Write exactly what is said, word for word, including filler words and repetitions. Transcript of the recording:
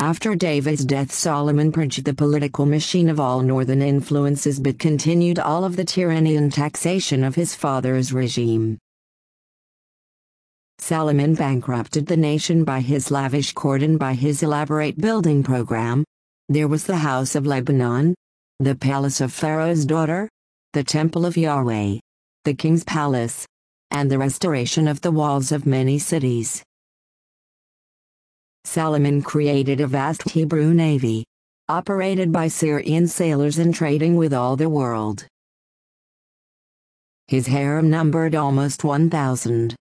After David's death, Solomon purged the political machine of all northern influences but continued all of the tyranny and taxation of his father's regime. Solomon bankrupted the nation by his lavish court and by his elaborate building program. There was the House of Lebanon, the palace of Pharaoh's daughter, the temple of Yahweh, the king's palace, and the restoration of the walls of many cities. Solomon created a vast Hebrew navy, operated by Syrian sailors and trading with all the world. His harem numbered almost one thousand.